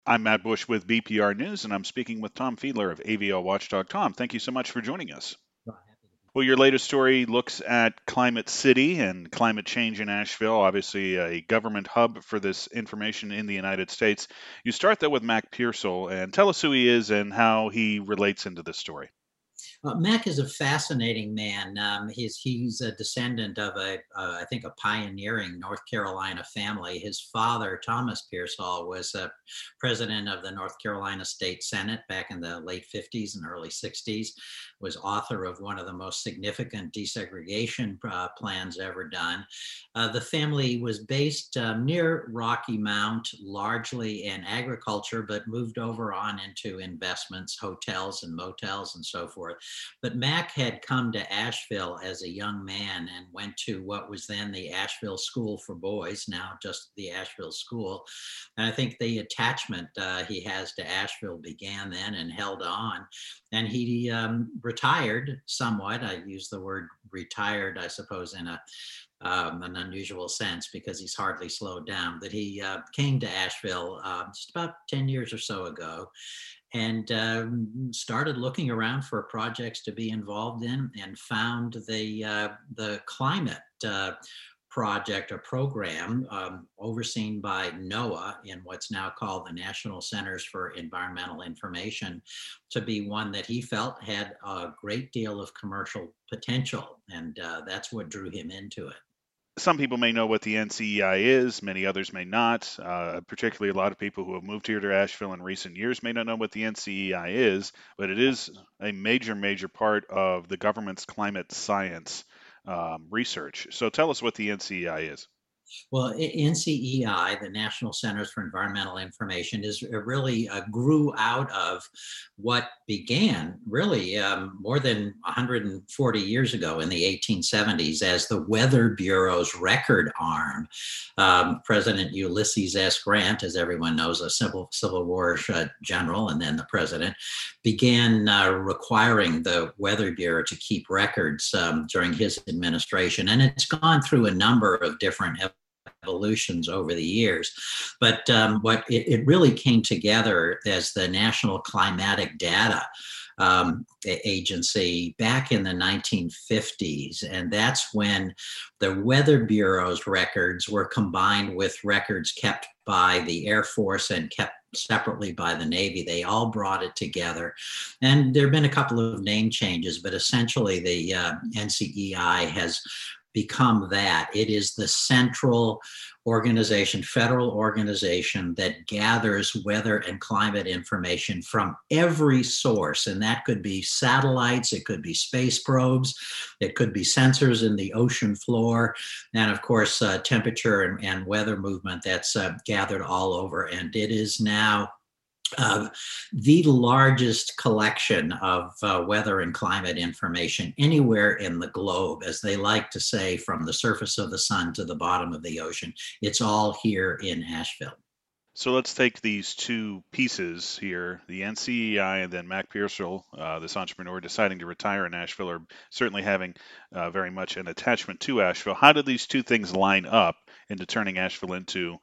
I'm Matt Bush with BPR News, and I'm speaking with Tom Fiedler of AVL Watchdog. Tom, thank you so much for joining us. Well, happy to be. Well, your latest story looks at Climate City and climate change in Asheville, obviously a government hub for this information in the United States. You start though with Mac Pearsall, and tell us who he is and how he relates into this story. Mac is a fascinating man. He's a descendant of I think, a pioneering North Carolina family. His father, Thomas Pearsall, was a president of the North Carolina State Senate back in the late 50s and early 60s. Was author of one of the most significant desegregation plans ever done. The family was based near Rocky Mount, largely in agriculture, but moved over on into investments, hotels and motels, and so forth. But Mac had come to Asheville as a young man and went to what was then the Asheville School for Boys, now just the Asheville School. And I think the attachment he has to Asheville began then and held on. And he retired somewhat. I use the word retired, I suppose, in an unusual sense because he's hardly slowed down. But he came to Asheville just about 10 years or so ago and started looking around for projects to be involved in, and found the climate project, a program overseen by NOAA in what's now called the National Centers for Environmental Information, to be one that he felt had a great deal of commercial potential, and that's what drew him into it. Some people may know what the NCEI is, many others may not. Particularly, a lot of people who have moved here to Asheville in recent years may not know what the NCEI is, but it is a major, major part of the government's climate science research. So tell us what the NCEI is. Well, NCEI, the National Centers for Environmental Information, is really grew out of what began really more than 140 years ago in the 1870s as the Weather Bureau's record arm. President Ulysses S. Grant, as everyone knows, a Civil War general and then the president, began requiring the Weather Bureau to keep records during his administration. And it's gone through a number of different evolutions over the years. But what it really came together as the National Climatic Data Agency back in the 1950s. And that's when the Weather Bureau's records were combined with records kept by the Air Force and kept separately by the Navy. They all brought it together. And there have been a couple of name changes, but essentially the NCEI has become that. It is the central organization, federal organization that gathers weather and climate information from every source. And that could be satellites, it could be space probes, it could be sensors in the ocean floor, and of course, temperature and weather movement that's gathered all over. And it is now the largest collection of weather and climate information anywhere in the globe, as they like to say, from the surface of the sun to the bottom of the ocean. It's all here in Asheville. So let's take these two pieces here, the NCEI and then Mac Pearsall, this entrepreneur deciding to retire in Asheville, or certainly having very much an attachment to Asheville. How do these two things line up into turning Asheville into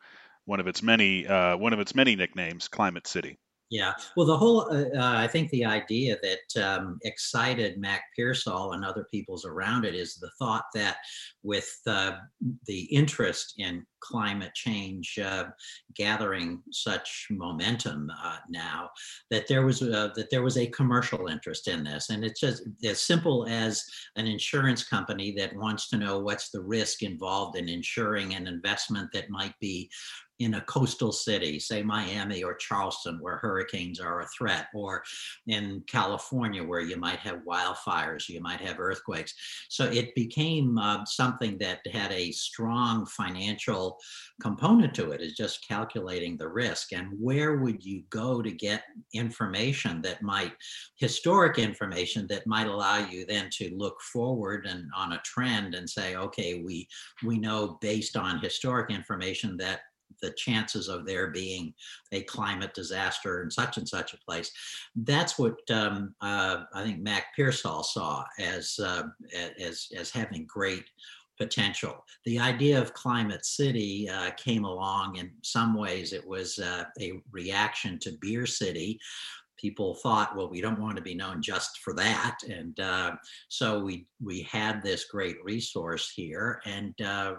one of its many nicknames, Climate City? Yeah, well, the whole, I think the idea that excited Mac Pearsall and other people's around it is the thought that with the interest in climate change gathering such momentum now, that there was a commercial interest in this, and it's just as simple as an insurance company that wants to know what's the risk involved in insuring an investment that might be in a coastal city, say Miami or Charleston, where hurricanes are a threat, or in California, where you might have wildfires, you might have earthquakes. So it became something that had a strong financial component to it, is just calculating the risk. And where would you go to get information that might, historic information that might allow you then to look forward and on a trend and say, okay, we know based on historic information that the chances of there being a climate disaster in such and such a place. That's what I think Mac Pearsall saw as having great potential. The idea of Climate City came along. In some ways, it was a reaction to Beer City. People thought, well, we don't want to be known just for that, and so we had this great resource here, and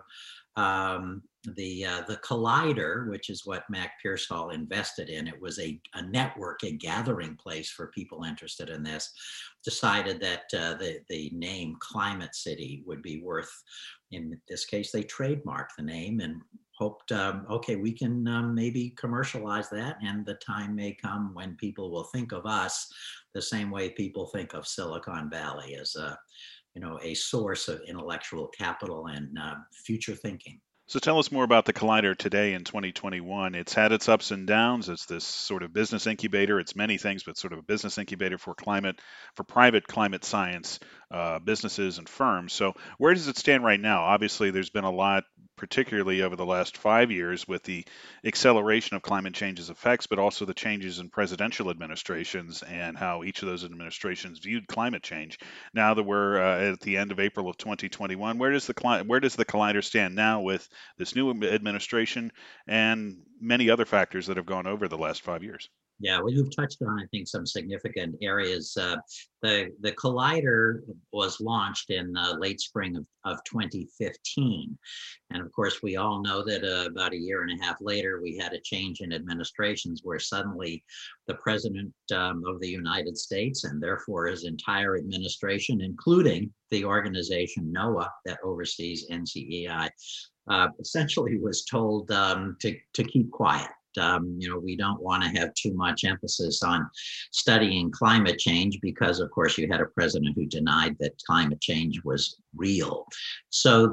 the Collider, which is what Mac Pearsall invested in, it was a network, a gathering place for people interested in this, decided that the name Climate City would be worth, in this case, they trademarked the name and hoped, okay, we can maybe commercialize that, and the time may come when people will think of us the same way people think of Silicon Valley, as a source of intellectual capital and future thinking. So tell us more about the Collider today in 2021. It's had its ups and downs. It's this sort of business incubator. It's many things, but sort of a business incubator for private climate science businesses and firms. So where does it stand right now? Obviously, there's been a lot, particularly over the last 5 years, with the acceleration of climate change's effects, but also the changes in presidential administrations and how each of those administrations viewed climate change. Now that we're at the end of April of 2021, where does the Collider stand now with this new administration and many other factors that have gone over the last 5 years? Yeah, well, you've touched on, I think, some significant areas. The Collider was launched in late spring of 2015. And of course, we all know that about a year and a half later, we had a change in administrations where suddenly the president of the United States, and therefore his entire administration, including the organization NOAA that oversees NCEI, essentially was told to keep quiet. We don't want to have too much emphasis on studying climate change because, of course, you had a president who denied that climate change was real. So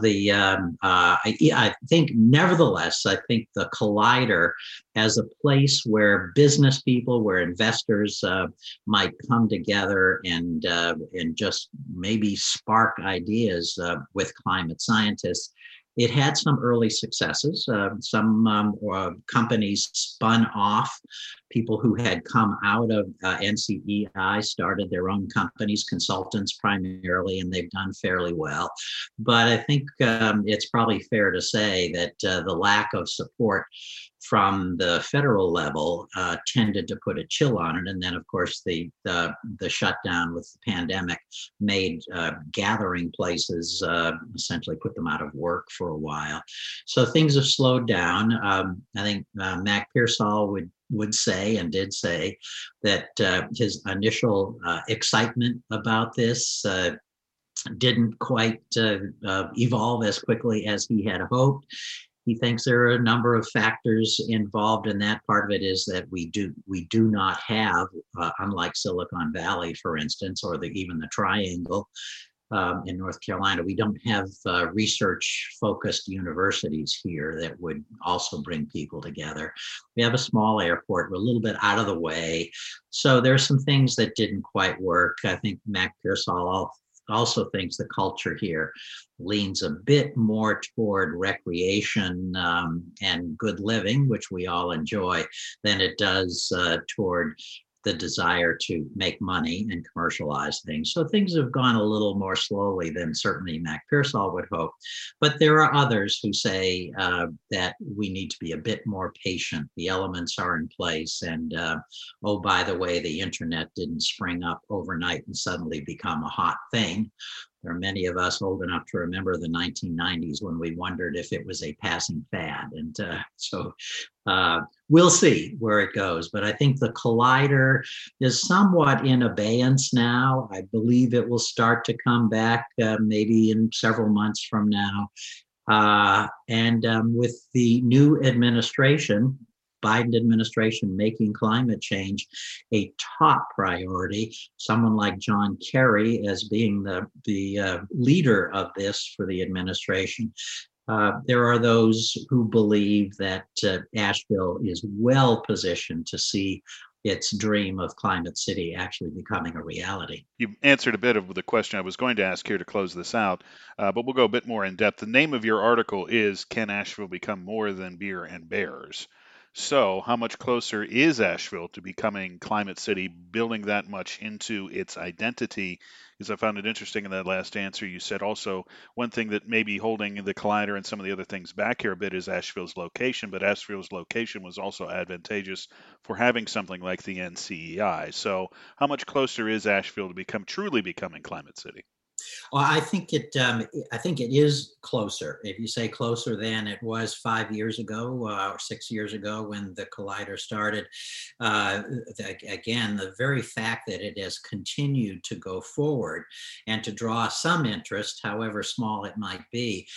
I think, nevertheless, I think the Collider as a place where business people, where investors might come together and just maybe spark ideas with climate scientists. It had some early successes. Some companies spun off. People who had come out of NCEI started their own companies, consultants primarily, and they've done fairly well. But I think it's probably fair to say that the lack of support from the federal level tended to put a chill on it. And then, of course, the shutdown with the pandemic made gathering places, essentially put them out of work for a while. So things have slowed down. I think Mac Pearsall would say, and did say, that his initial excitement about this didn't quite evolve as quickly as he had hoped. He thinks there are a number of factors involved in that. Part of it is that we do not have, unlike Silicon Valley, for instance, or even the Triangle in North Carolina, we don't have research-focused universities here that would also bring people together. We have a small airport. We're a little bit out of the way. So there's some things that didn't quite work. I think Mac Pearsall also thinks the culture here leans a bit more toward recreation and good living, which we all enjoy, than it does toward the desire to make money and commercialize things. So things have gone a little more slowly than certainly Mac Pearsall would hope. But there are others who say that we need to be a bit more patient. The elements are in place. And oh, by the way, the internet didn't spring up overnight and suddenly become a hot thing. There are many of us old enough to remember the 1990s when we wondered if it was a passing fad. And so we'll see where it goes. But I think the Collider is somewhat in abeyance now. I believe it will start to come back maybe in several months from now. And with the new administration, Biden administration making climate change a top priority, someone like John Kerry as being the leader of this for the administration. There are those who believe that Asheville is well positioned to see its dream of Climate City actually becoming a reality. You answered a bit of the question I was going to ask here to close this out, but we'll go a bit more in depth. The name of your article is "Can Asheville Become More Than Beer and Bears?" So, how much closer is Asheville to becoming Climate City, building that much into its identity? Because I found it interesting in that last answer. You said also one thing that may be holding the collider and some of the other things back here a bit is Asheville's location, but Asheville's location was also advantageous for having something like the NCEI. So, how much closer is Asheville to truly becoming Climate City? Well, I think it is closer. If you say closer than it was 5 years ago or 6 years ago when the collider started, again, the very fact that it has continued to go forward and to draw some interest, however small it might be,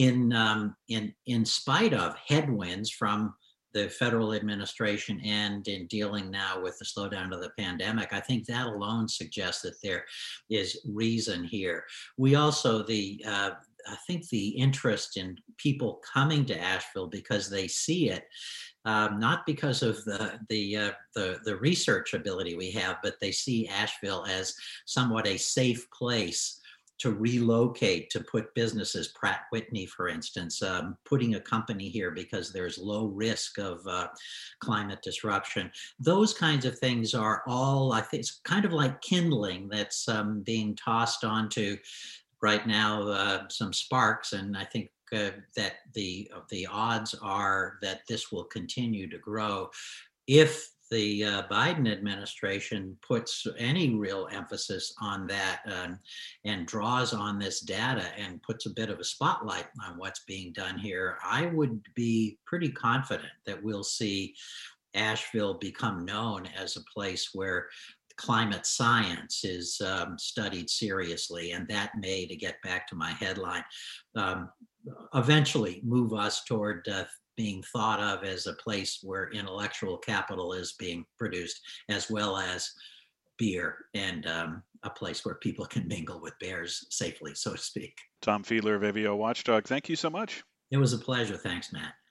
in spite of headwinds from the federal administration and in dealing now with the slowdown of the pandemic, I think that alone suggests that there is reason here. We also I think the interest in people coming to Asheville because they see it, not because of the research ability we have, but they see Asheville as somewhat a safe place to relocate, to put businesses, Pratt Whitney, for instance, putting a company here because there's low risk of climate disruption. Those kinds of things are all, I think, it's kind of like kindling that's being tossed onto right now some sparks, and I think that the odds are that this will continue to grow if the Biden administration puts any real emphasis on that and draws on this data and puts a bit of a spotlight on what's being done here, I would be pretty confident that we'll see Asheville become known as a place where climate science is studied seriously. And that may, to get back to my headline, um, eventually move us toward being thought of as a place where intellectual capital is being produced, as well as beer and a place where people can mingle with bears safely, so to speak. Tom Fiedler of AVO Watchdog, thank you so much. It was a pleasure. Thanks, Matt.